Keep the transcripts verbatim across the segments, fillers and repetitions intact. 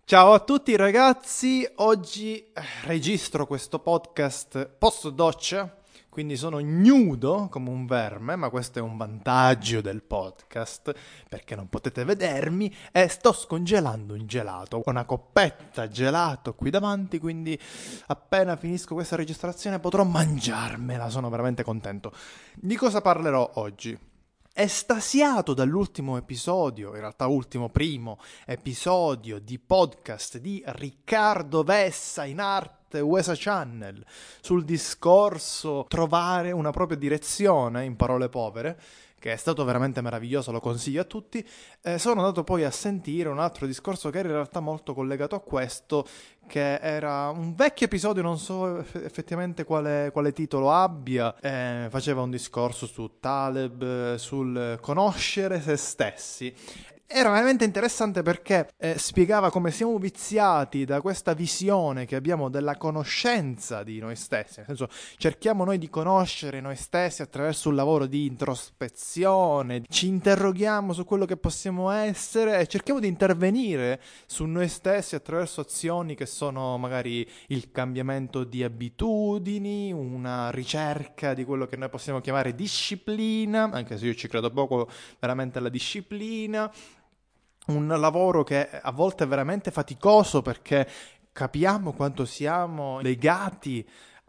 Ciao a tutti ragazzi, oggi eh, registro questo podcast post doccia, quindi sono nudo come un verme, ma questo è un vantaggio del podcast, perché non potete vedermi e sto scongelando un gelato. Ho una coppetta gelato qui davanti, quindi appena finisco questa registrazione potrò mangiarmela, sono veramente contento. Di cosa parlerò oggi? Estasiato dall'ultimo episodio, in realtà ultimo primo episodio di podcast di Riccardo Vessa in arte Wesa Channel sul discorso trovare una propria direzione, in parole povere, che è stato veramente meraviglioso, lo consiglio a tutti, eh, sono andato poi a sentire un altro discorso che era in realtà molto collegato a questo, che era un vecchio episodio, non so effettivamente quale, quale titolo abbia, eh, faceva un discorso su Taleb, sul conoscere se stessi. Era veramente interessante perché eh, spiegava come siamo viziati da questa visione che abbiamo della conoscenza di noi stessi, nel senso cerchiamo noi di conoscere noi stessi attraverso un lavoro di introspezione, ci interroghiamo su quello che possiamo essere e cerchiamo di intervenire su noi stessi attraverso azioni che sono magari il cambiamento di abitudini, una ricerca di quello che noi possiamo chiamare disciplina, anche se io ci credo poco veramente alla disciplina. Un lavoro che a volte è veramente faticoso perché capiamo quanto siamo legati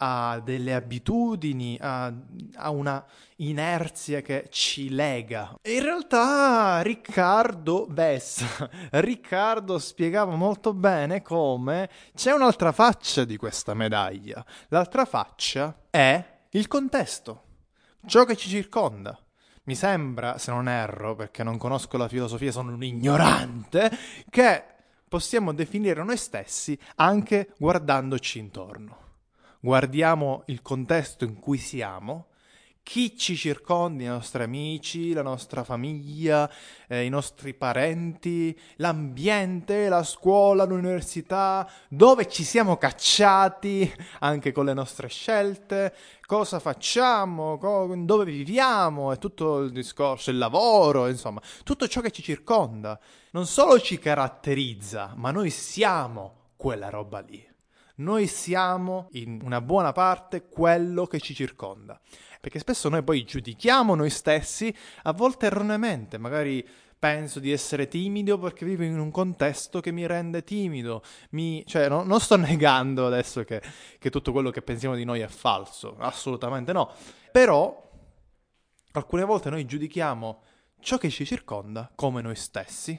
a delle abitudini, a, a una inerzia che ci lega. E in realtà Riccardo Vessa, Riccardo spiegava molto bene come c'è un'altra faccia di questa medaglia. L'altra faccia è il contesto, ciò che ci circonda. Mi sembra, se non erro, perché non conosco la filosofia, sono un ignorante, che possiamo definire noi stessi anche guardandoci intorno. Guardiamo il contesto in cui siamo, chi ci circonda, i nostri amici, la nostra famiglia, eh, i nostri parenti, l'ambiente, la scuola, l'università, dove ci siamo cacciati anche con le nostre scelte, cosa facciamo, co- dove viviamo e tutto il discorso, il lavoro, insomma, tutto ciò che ci circonda. Non solo ci caratterizza, ma noi siamo quella roba lì. Noi siamo, in una buona parte, quello che ci circonda. Perché spesso noi poi giudichiamo noi stessi, a volte erroneamente, magari penso di essere timido perché vivo in un contesto che mi rende timido, mi, cioè no, non sto negando adesso che, che tutto quello che pensiamo di noi è falso, assolutamente no, però alcune volte noi giudichiamo ciò che ci circonda come noi stessi.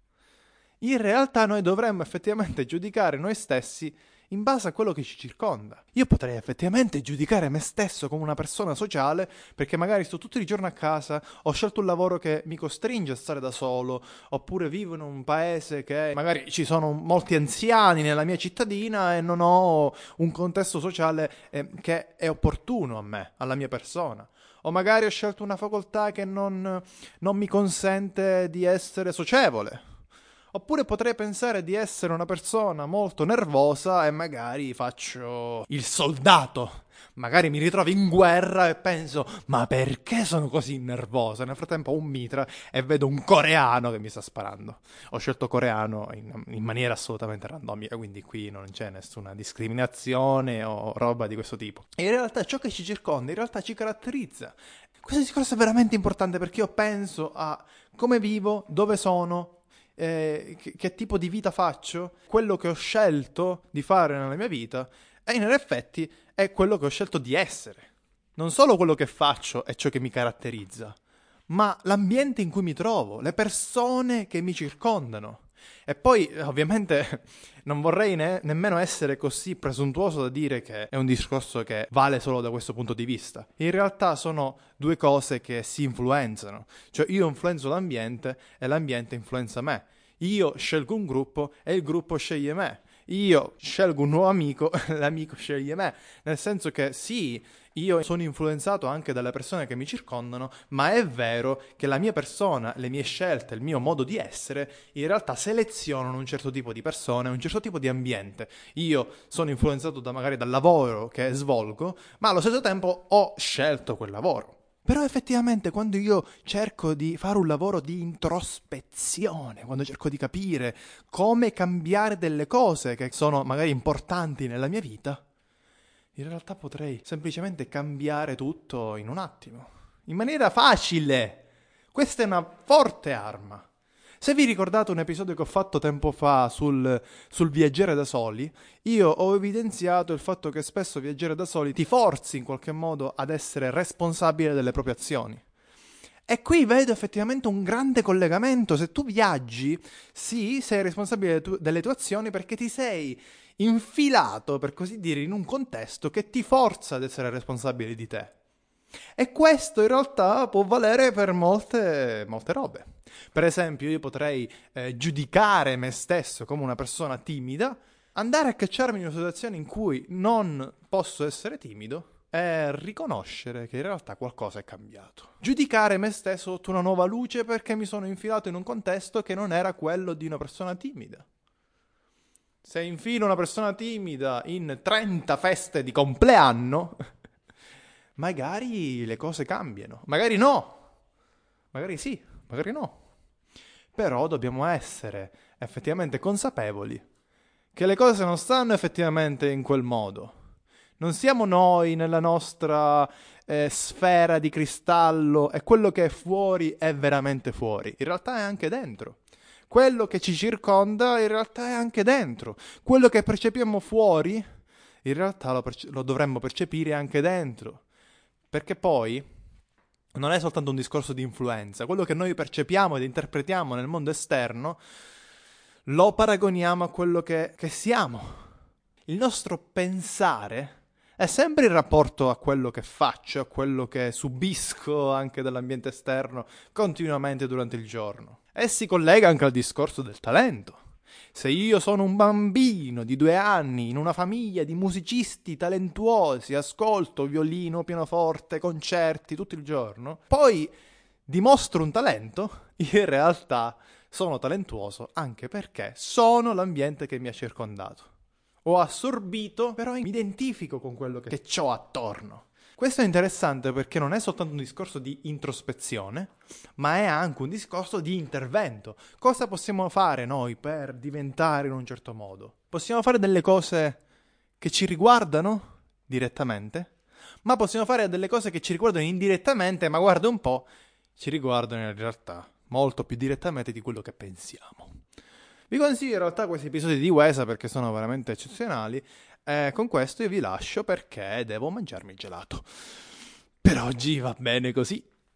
In realtà noi dovremmo effettivamente giudicare noi stessi in base a quello che ci circonda. Io potrei effettivamente giudicare me stesso come una persona sociale perché magari sto tutto il giorno a casa, ho scelto un lavoro che mi costringe a stare da solo, oppure vivo in un paese che magari ci sono molti anziani nella mia cittadina e non ho un contesto sociale eh, che è opportuno a me, alla mia persona. O magari ho scelto una facoltà che non, non mi consente di essere socievole. Oppure potrei pensare di essere una persona molto nervosa e magari faccio il soldato. Magari mi ritrovo in guerra e penso, ma perché sono così nervoso? Nel frattempo ho un mitra e vedo un coreano che mi sta sparando. Ho scelto coreano in, in maniera assolutamente randomica, quindi qui non c'è nessuna discriminazione o roba di questo tipo. E in realtà ciò che ci circonda, in realtà ci caratterizza. Questo discorso è veramente importante perché io penso a come vivo, dove sono, Eh, che, che tipo di vita faccio, quello che ho scelto di fare nella mia vita e in effetti è quello che ho scelto di essere. Non solo quello che faccio è ciò che mi caratterizza, ma l'ambiente in cui mi trovo, le persone che mi circondano. E poi, ovviamente, non vorrei ne- nemmeno essere così presuntuoso da dire che è un discorso che vale solo da questo punto di vista. In realtà sono due cose che si influenzano. Cioè, io influenzo l'ambiente e l'ambiente influenza me. Io scelgo un gruppo e il gruppo sceglie me. Io scelgo un nuovo amico e l'amico sceglie me. Nel senso che sì, io sono influenzato anche dalle persone che mi circondano, ma è vero che la mia persona, le mie scelte, il mio modo di essere, in realtà selezionano un certo tipo di persone, un certo tipo di ambiente. Io sono influenzato da, magari dal lavoro che svolgo, ma allo stesso tempo ho scelto quel lavoro. Però effettivamente quando io cerco di fare un lavoro di introspezione, quando cerco di capire come cambiare delle cose che sono magari importanti nella mia vita, in realtà potrei semplicemente cambiare tutto in un attimo, in maniera facile. Questa è una forte arma. Se vi ricordate un episodio che ho fatto tempo fa sul, sul viaggiare da soli, io ho evidenziato il fatto che spesso viaggiare da soli ti forzi in qualche modo ad essere responsabile delle proprie azioni. E qui vedo effettivamente un grande collegamento. Se tu viaggi, sì, sei responsabile tu- delle tue azioni perché ti sei infilato, per così dire, in un contesto che ti forza ad essere responsabile di te. E questo in realtà può valere per molte, molte robe. Per esempio, io potrei eh, giudicare me stesso come una persona timida, andare a cacciarmi in una situazione in cui non posso essere timido e riconoscere che in realtà qualcosa è cambiato. Giudicare me stesso sotto una nuova luce perché mi sono infilato in un contesto che non era quello di una persona timida. Se infilo una persona timida in trenta feste di compleanno, magari le cose cambiano. Magari no. Magari sì, magari no. Però dobbiamo essere effettivamente consapevoli che le cose non stanno effettivamente in quel modo. Non siamo noi nella nostra eh, sfera di cristallo e quello che è fuori è veramente fuori. In realtà è anche dentro. Quello che ci circonda in realtà è anche dentro. Quello che percepiamo fuori in realtà lo, perce- lo dovremmo percepire anche dentro. Perché poi non è soltanto un discorso di influenza. Quello che noi percepiamo ed interpretiamo nel mondo esterno lo paragoniamo a quello che, che siamo. Il nostro pensare è sempre in rapporto a quello che faccio, a quello che subisco anche dall'ambiente esterno continuamente durante il giorno. E si collega anche al discorso del talento. Se io sono un bambino di due anni in una famiglia di musicisti talentuosi, ascolto violino, pianoforte, concerti tutto il giorno, poi dimostro un talento, in realtà sono talentuoso anche perché sono l'ambiente che mi ha circondato. Ho assorbito, però mi identifico con quello che, che ho attorno. Questo è interessante perché non è soltanto un discorso di introspezione, ma è anche un discorso di intervento. Cosa possiamo fare noi per diventare in un certo modo? Possiamo fare delle cose che ci riguardano direttamente, ma possiamo fare delle cose che ci riguardano indirettamente, ma guarda un po', ci riguardano in realtà molto più direttamente di quello che pensiamo. Vi consiglio in realtà questi episodi di Wesa perché sono veramente eccezionali. E con questo io vi lascio perché devo mangiarmi il gelato. Per oggi va bene così.